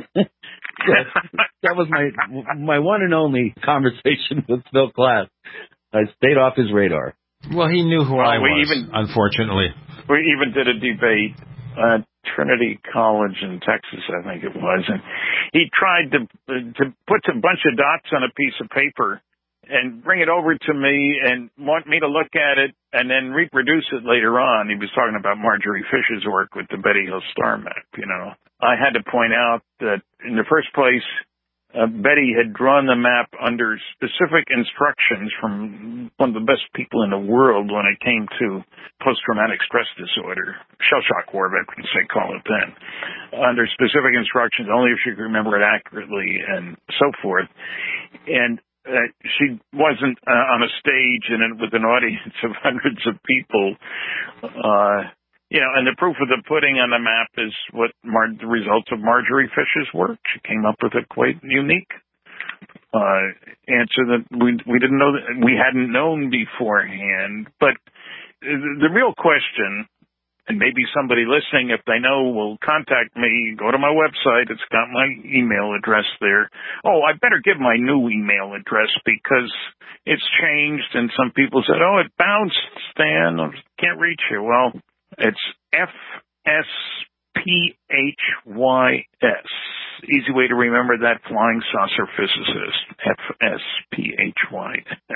that, that was my my one and only conversation with Phil Klass. I stayed off his radar. Well, he knew who well, I we was. Even, unfortunately, we even did a debate at Trinity College in Texas, I think it was, and he tried to to put a bunch of dots on a piece of paper and bring it over to me and want me to look at it and then reproduce it later on. He was talking about Marjorie Fisher's work with the Betty Hill star map, you know. I had to point out that in the first place, uh, Betty had drawn the map under specific instructions from one of the best people in the world when it came to post-traumatic stress disorder, shell-shock war veterans, they call it then, under specific instructions, only if she could remember it accurately and so forth. And Uh, she wasn't uh, on a stage and with an audience of hundreds of people, uh, you know, and the proof of the pudding on the map is what Mar- the results of Marjorie Fisher's work. She came up with a quite unique uh, answer that we we didn't know, that we hadn't known beforehand. But the real question, and maybe somebody listening, if they know, will contact me. Go to my website. It's got my email address there. Oh, I better give my new email address because it's changed, and some people said, oh, it bounced, Stan. I can't reach you. Well, it's F S P H Y S easy way to remember that, flying saucer physicist, F S P H Y,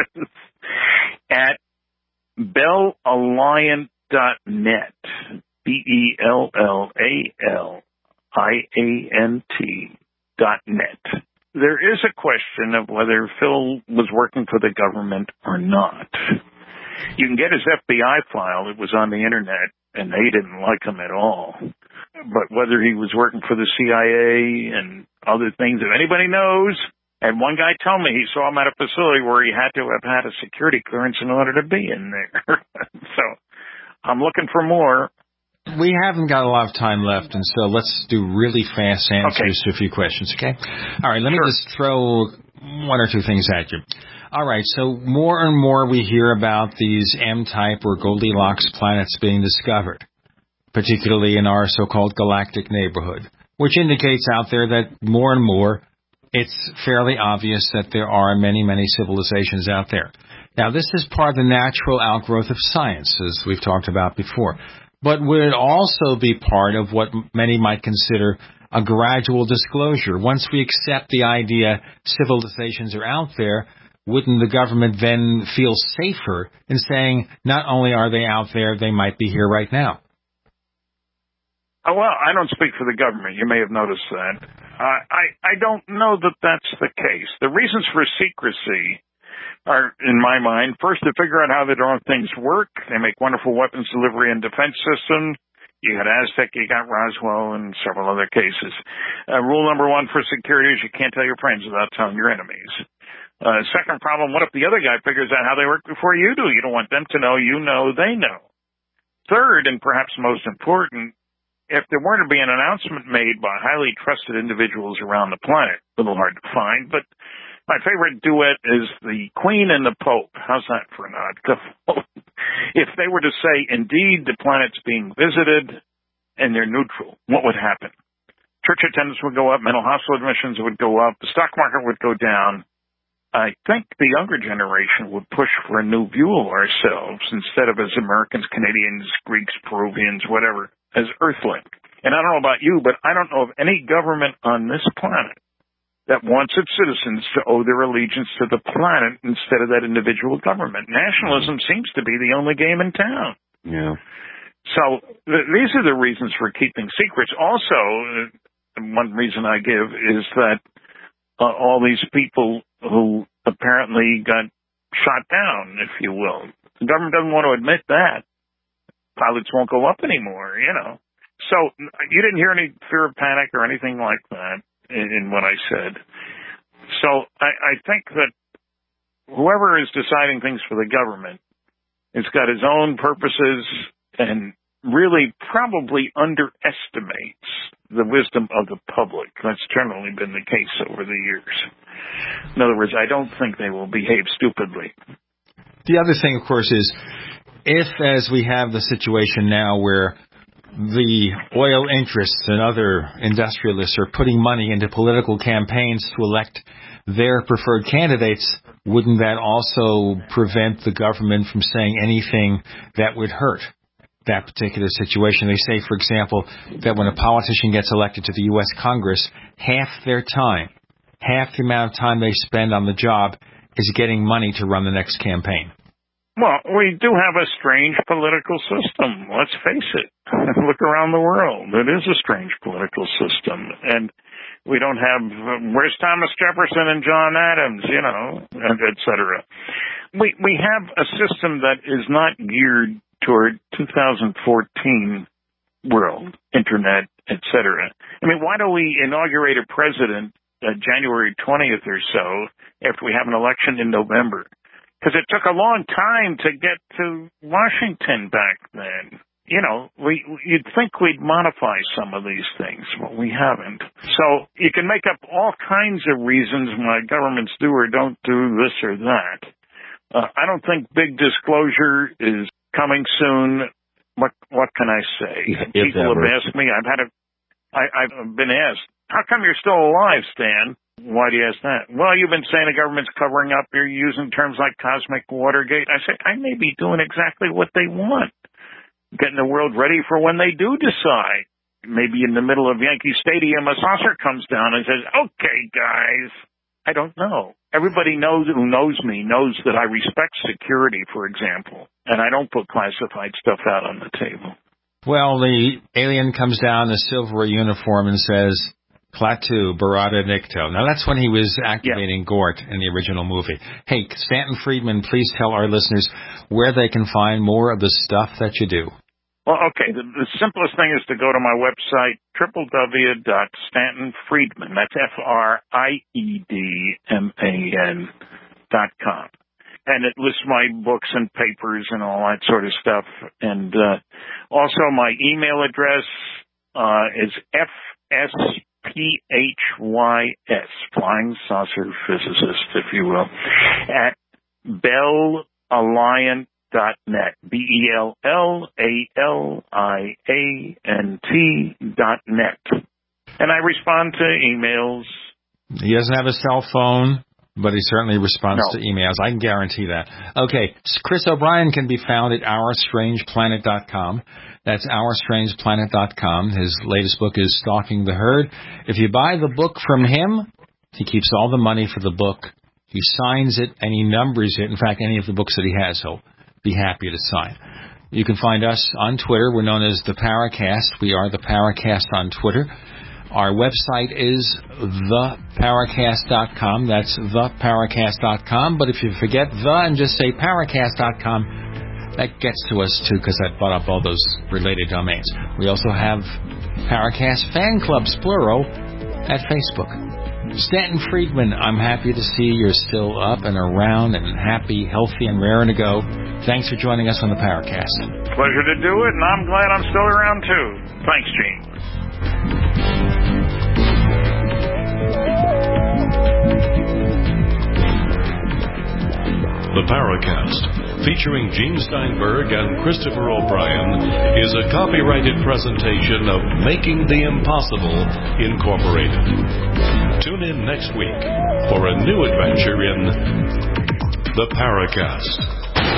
at bell alliant dot net, B E L L A L I A N T dot net. There is a question of whether Phil was working for the government or not. You can get his F B I file. It was on the Internet, and they didn't like him at all. But whether he was working for the C I A and other things, if anybody knows, and one guy told me he saw him at a facility where he had to have had a security clearance in order to be in there. So I'm looking for more. We haven't got a lot of time left, and so let's do really fast answers okay. to a few questions, okay? All right, let me sure. just throw one or two things at you. All right, so more and more we hear about these M-type or Goldilocks planets being discovered, particularly in our so-called galactic neighborhood, which indicates out there that more and more it's fairly obvious that there are many, many civilizations out there. Now, this is part of the natural outgrowth of science, as we've talked about before. But would it also be part of what many might consider a gradual disclosure? Once we accept the idea civilizations are out there, wouldn't the government then feel safer in saying not only are they out there, they might be here right now? Oh, well, I don't speak for the government. You may have noticed that. Uh, I, I don't know that that's the case. The reasons for secrecy are, in my mind, first to figure out how the darn things work. They make wonderful weapons delivery and defense systems. You got Aztec, you got Roswell, and several other cases. Uh, rule number one for security is you can't tell your friends without telling your enemies. Uh, second problem, what if the other guy figures out how they work before you do? You don't want them to know you know they know. Third, and perhaps most important, if there were to be an announcement made by highly trusted individuals around the planet, a little hard to find, but my favorite duet is the Queen and the Pope. How's that for an odd couple? If they were to say, indeed, the planet's being visited and they're neutral, what would happen? Church attendance would go up, mental hospital admissions would go up, the stock market would go down. I think the younger generation would push for a new view of ourselves instead of as Americans, Canadians, Greeks, Peruvians, whatever, as Earthling. And I don't know about you, but I don't know of any government on this planet that wants its citizens to owe their allegiance to the planet instead of that individual government. Nationalism seems to be the only game in town. Yeah. So th- these are the reasons for keeping secrets. Also, uh, one reason I give is that uh, all these people who apparently got shot down, if you will, the government doesn't want to admit that. Pilots won't go up anymore, you know. So you didn't hear any fear of panic or anything like that in what I said. So I, I think that whoever is deciding things for the government has got his own purposes and really probably underestimates the wisdom of the public. That's generally been the case over the years. In other words, I don't think they will behave stupidly. The other thing, of course, is if, as we have the situation now where the oil interests and other industrialists are putting money into political campaigns to elect their preferred candidates, wouldn't that also prevent the government from saying anything that would hurt that particular situation? They say, for example, that when a politician gets elected to the U S Congress, half their time, half the amount of time they spend on the job is getting money to run the next campaign. Well, we do have a strange political system. Let's face it. Look around the world. It is a strange political system. And we don't have, where's Thomas Jefferson and John Adams, you know, et cetera. We, we have a system that is not geared toward two thousand fourteen world, internet, et cetera. I mean, why do we inaugurate a president uh, January twentieth or so after we have an election in November? Because it took a long time to get to Washington back then. You know, we you'd think we'd modify some of these things, but we haven't. So you can make up all kinds of reasons why governments do or don't do this or that. Uh, I don't think big disclosure is coming soon. What what can I say? If People ever. have asked me. I've had a. I, I've been asked, how come you're still alive, Stan? Why do you ask that? Well, you've been saying the government's covering up. You're using terms like cosmic Watergate. I say, I may be doing exactly what they want. Getting the world ready for when they do decide. maybe in the middle of Yankee Stadium, a saucer comes down and says, okay, guys. I don't know. Everybody knows who knows me knows that I respect security, for example, and I don't put classified stuff out on the table. Well, the alien comes down in a silver uniform and says, Klaatu, Barada Nikto. Now, that's when he was activating yeah. Gort in the original movie. Hey, Stanton Friedman, please tell our listeners where they can find more of the stuff that you do. Well, okay, the, the simplest thing is to go to my website, w w w dot stanton friedman, that's F R I E D M A N dot com. And it lists my books and papers and all that sort of stuff. And uh, also my email address uh, is F S P H Y S, Flying Saucer Physicist, if you will, at Bell Alliant. Dot net, B E L L A L I A N T dot net. And I respond to emails. He doesn't have a cell phone, but he certainly responds no. to emails. I can guarantee that. Okay, Chris O'Brien can be found at our strange planet dot com. That's our strange planet dot com. His latest book is Stalking the Herd. If you buy the book from him, he keeps all the money for the book. He signs it and he numbers it. In fact, any of the books that he has, he'll be happy to sign. You can find us on Twitter. We're known as the Paracast. We are the Paracast on Twitter. Our website is the paracast dot com. That's the paracast dot com. But if you forget the and just say paracast dot com, that gets to us too, because I brought up all those related domains. We also have Paracast Fan Clubs, plural, at Facebook. Stanton Friedman, I'm happy to see you're still up and around and happy, healthy, and raring to go. Thanks for joining us on the Paracast. Pleasure to do it, and I'm glad I'm still around, too. Thanks, Gene. The Paracast, featuring Gene Steinberg and Christopher O'Brien, is a copyrighted presentation of Making the Impossible, Incorporated. Tune in next week for a new adventure in The Paracast.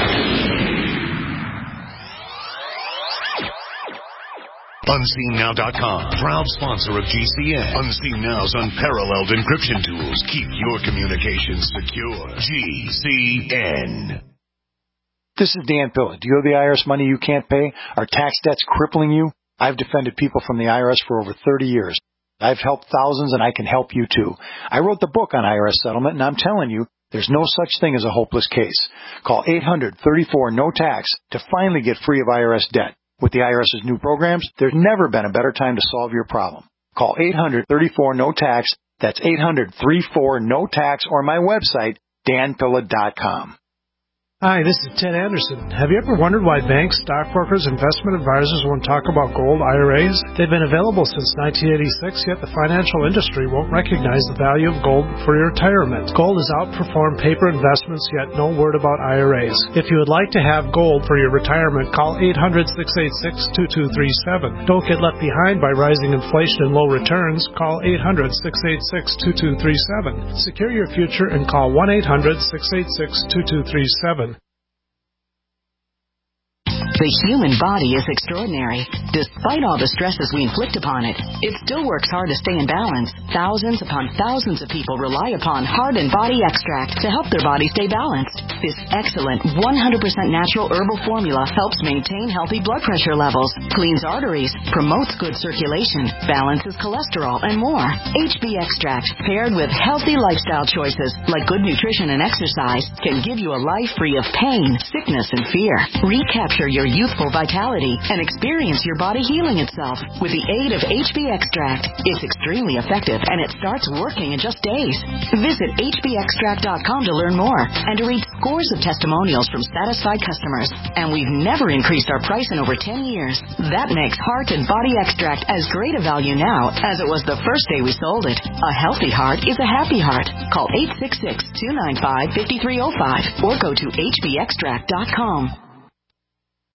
Unseen Now dot com, proud sponsor of G C N. Unseen Now's unparalleled encryption tools keep your communications secure. G C N. This is Dan Pilla. Do you owe the I R S money you can't pay? Are tax debts crippling you? I've defended people from the I R S for over thirty years. I've helped thousands, and I can help you too. I wrote the book on I R S settlement, and I'm telling you, there's no such thing as a hopeless case. Call eight hundred, thirty-four, no tax to finally get free of I R S debt. With the IRS's new programs, there's never been a better time to solve your problem. Call eight hundred, thirty-four, no tax. That's eight hundred, thirty-four, no tax, or my website, dan pilla dot com. Hi, this is Ted Anderson. Have you ever wondered why banks, stockbrokers, investment advisors won't talk about gold I R As? They've been available since nineteen eighty-six, yet the financial industry won't recognize the value of gold for your retirement. Gold has outperformed paper investments, yet no word about I R As. If you would like to have gold for your retirement, call eight hundred, six eight six, two two three seven. Don't get left behind by rising inflation and low returns. Call eight hundred, six eight six, two two three seven. Secure your future and call one eight hundred, six eight six, two two three seven. The human body is extraordinary. Despite all the stresses we inflict upon it, it still works hard to stay in balance. Thousands upon thousands of people rely upon Heart and Body Extract to help their body stay balanced. This excellent one hundred percent natural herbal formula helps maintain healthy blood pressure levels, cleans arteries, promotes good circulation, balances cholesterol, and more. H B Extract, paired with healthy lifestyle choices like good nutrition and exercise, can give you a life free of pain, sickness, and fear. Recapture your youthful vitality and experience your body healing itself with the aid of H B Extract. It's extremely effective and it starts working in just days. Visit H B extract dot com to learn more and to read scores of testimonials from satisfied customers. And we've never increased our price in over ten years. That makes Heart and Body Extract as great a value now as it was the first day we sold it. A healthy heart is a happy heart. Call eight six six, two nine five, five three zero five or go to H B extract dot com.